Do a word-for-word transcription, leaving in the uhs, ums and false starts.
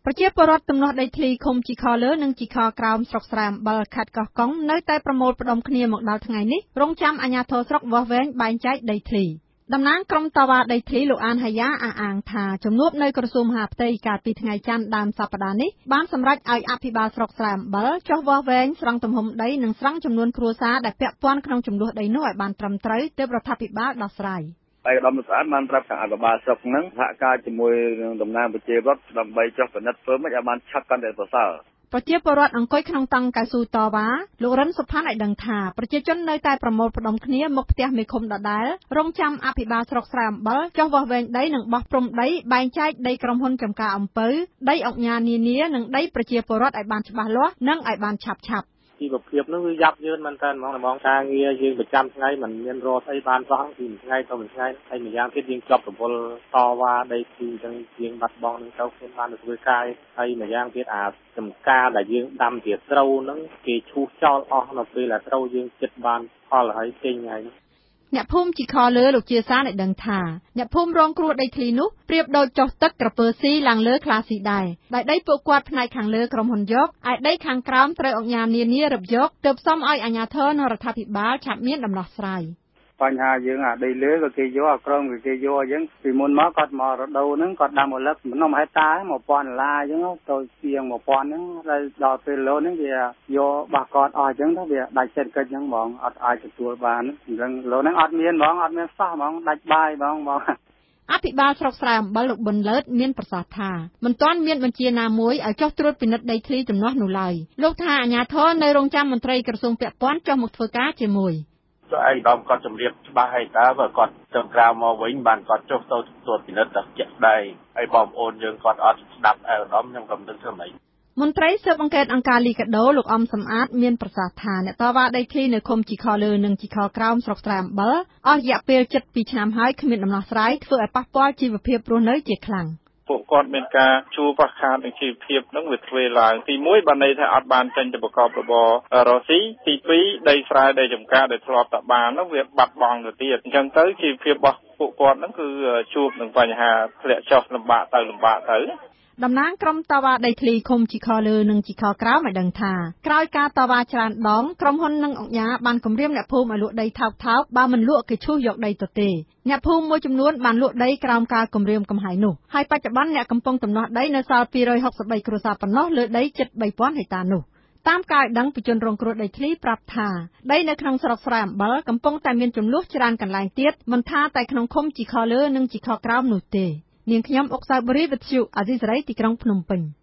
ប្រជាពលរដ្ឋទំនាស់ដីធ្លីឃុំជីខលើនិងជីខក្រោមស្រុកស្រែអំបិលខេត្តកោះកុងនៅតែប្រមូលផ្ដុំគ្នាមកដល់ថ្ងៃនេះរងចាំអាជ្ញាធរស្រុកវាស់វែងបែងចែកដីធ្លីតំណាងក្រុមតវ៉ាដីធ្លីលោកអានហាយ៉ាអះអាងថាជំនួបនៅក្រសួងមហាផ្ទៃកាលពីថ្ងៃច័ន្ទដើមសប្តាហ៍នេះបានសម្រេចឲ្យអភិបាលស្រុកស្រែអំបិលចុះវាស់វែងស្រង់ទំហំដីនិងស្រង់ចំនួនគ្រួសារដែលពាក់ព័ន្ធក្នុងចំនួនដីនោះឲ្យបានត្រឹមត្រូវទើបរដ្ឋាភិបាលដោះស្រាយឯកឧត្តមស្អាតបានប្រាប់ខាងអភិបាលស្រុកហ្នឹងសហការជាមួយនឹងតំណាងប្រជាពលរដ្ឋដើម្បីចុះពិនិត្យធ្វើមិនឲ្យបានឆាប់កាន់តែប្រសើរប្រជាពលរដ្ឋអង្គុយក្នុងតង់កៅស៊ូតវ៉ាលោករិនសុផាន់ឲ្យដឹងថាប្រជាជននៅតែប្រមូលផ្ដុំគ្នាមុខផ្ទះមេឃុំដដែលរងចាំអភិបាលស្រុកស្រែអំបិលចុះវាស់វែងដីនិងបោះព្រំដីបែងចែកដីក្រុមហ៊ុនចំការអំពៅដីអង្គការនានានិងដីប្រជាពលរដ្ឋឲ្យបានច្បាស់លាស់និងឲ្យបានឆាប់ឆាប់ជីវភាពនោះគឺយ៉ាប់យ៉ឺនមែនតើហ្មងហ្មងការងារយើងប្រចាំថ្ងៃមិនមានរកស្អីបានសោះពីមួយថ្ងៃទៅមួយថ្ងៃហើយម្យ៉ាងទៀតយើងជាប់រវល់តវ៉ាដីធ្លីអញ្ចឹងយើងបាត់បង់នឹងទៅខ្ញុំបានទៅធ្វើការហើយម្យ៉ាងទៀតអាចំការដែលយើងដាំជាស្រូវហ្នឹងគេឈូសចោលអស់នៅពេលដែលស្រូវយើងចិត្តបានផលហើយចេញហើយអ្នកភូមិជីខលើលោកជាសានឲ្យដឹងថាអ្នកភូមិរងគ្រោះដីធ្លីនោះប្រៀបដូចចុះទឹកក្រពើស៊ីឡើងលើខ្លាស៊ីដែរដោយដីពួកគាត់ផ្នែកខាងលើក្រុមហ៊ុនយកឯដីខាងក្រោមត្រូវអង្គការនានារឹបយកទើបសុំឲ្យអាជ្ញាធរនិងរដ្ឋាភិបាលឆាប់មានដំណោះស្រាយបញ្ហាយើងអាដីលើក៏គេយកអាក្រមក៏គេយកអញ្ចឹងពីមុនមកគាត់មករដូវហ្នឹងគាត់ដាំអូលឹកក្នុងហេតា1000ដុល្លារអញ្ចឹងទៅជាង1000ហ្នឹងហើយដល់ពេលលោហ្នឹងវាយកបោះគាត់អស់អញ្ចឹងទៅវាដាច់សេដ្ឋកិច្ចហ្នឹងហ្មងអត់អាចទទួលបានអញ្ចឹងលោហ្នឹងអត់មានហ្មងអត់មានសោះហ្មងដាច់បាយហ្មងហ្មងអភិបាលស្រុកស្រែអំបិលលោកប៊ុនលើតមានប្រសាសន៍ថាមិនទាន់មានបញ្ជាណាមួយឲ្យចុះត្រួតពិនិត្យដីធ្លីទំនាស់នោះឡើយលោកថាអាជ្ញាធរនៅរងចាំមន្ត្រីក្រសួងពាក់ព័ន្ធចុះមកធ្វើការជាមួយចុះឯកឧត្តមគាត់ជម្រាបច្បាស់ហើយតើបើគាត់ទៅក្រៅមកវិញបានគាត់ចុះទៅត្រួតពិនិត្យដល់ជាក់ស្ដែងហើយបងប្អូនយើងគាត់អត់ស្ដាប់ឯកឧត្តមខ្ញុំក៏មិនដឹងធ្វើម៉េចមន្ត្រីស៊ើបអង្កេតអង្គការលីកាដូលោកអំសំអាតមានប្រសាសន៍ថាអ្នកតវ៉ាដីធ្លីនៅឃុំជីខលើនិងជីខក្រោមស្រុកស្រែអំបិលអស់រយៈពេលជិតពីរឆ្នាំហើយគ្មានដំណោះស្រាយធ្វើឲ្យប៉ះពាល់ជីវភាពរស់នៅជាខ្លាំងពួកគាត់មានការជួបប្រខាតនឹងជីវភាពនឹងវាធ្វើឡើងទីមួយបានន័យថាអត់បានចេញទៅប្រកបរបររកស៊ីទីពីរដីស្រែដីចម្ការដែលធ្លាប់តែបាននោះវាបាត់បង់ទៅទៀតអញ្ចឹងទៅជីវភាពរបស់ពួកគាត់នឹងគឺជួបនឹងបញ្ហាធ្លាក់ចុះលំបាកទៅលំបាកទៅតំណាងក្រុមតវ៉ាដីធ្លីឃុំជីខលើនិងជីខក្រោមឲ្យដឹងថាក្រោយការតវ៉ាច្រើនដងក្រុមហ៊ុននិងអង្គការបានគម្រាមអ្នកភូមិឲ្យលក់ដីថោកថោកបើមិនលក់គេឈូសយកដីទៅទេអ្នកភូមិមួយចំនួនបានលក់ដីក្រោមការគម្រាមកំហែងនោះហើយបច្ចុប្បន្នអ្នកកំពុងទំនាស់ដីនៅសល់ពីររយហុកសិបបីគ្រួសារប៉ុណ្ណោះលើដីជិតបីពាន់ហិកតានោះតាមការឲ្យដឹងពីជនរងគ្រោះដីធ្លីប្រាប់ថាដីនៅក្នុងស្រុកស្រែអំបិលកំពុងតែមានចំនួនច្រើនកន្លែងទៀតមិនថាតែក្នុងឃុំជីខលើនិងជីខក្រោមនោះទេនាងខ្ញុំអុកសាវរីវិទ្យុអាស៊ីសេរីទីក្រុងភ្នំពេញ